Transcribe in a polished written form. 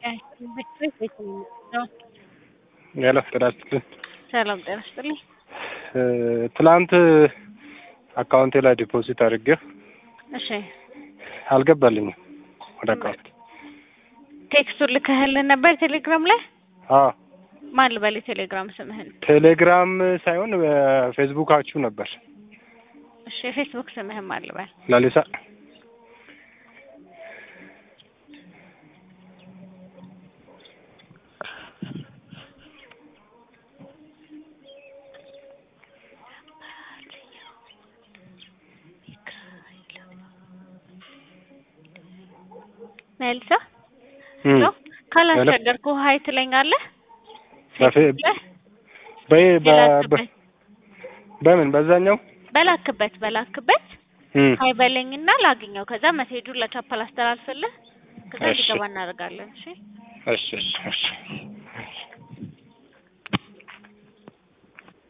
ያለ ፍራስልን ሰላም ጤና ይስጥልኝ። ትላንት አካውንቴ ላይ ዲፖዚት አድርጌው እሺ አልገባልኝም ወደ አካውንት። ቴክስቱን ልከህልን ነበር ቴሌግራም ላይ? አዎ ማን ልበል ቴሌግራም ስምህን? ቴሌግራም ሳይሆን ፌስቡካችሁ ነበር። እሺ ፌስቡክ ስምህን ማን ልበል? ላሊሳ መልሳ ካላስቸገርኩ ሀይ ትለኛለህ? በምን በዛኛው በላክበት ሀይ በለኝና ላግኘው። ከዛ መሴጁን ለቻፓል አስተላልፍልህ። ከዛ እንዲገባ እናደርጋለን። እሺ እሺ እሺ እሺ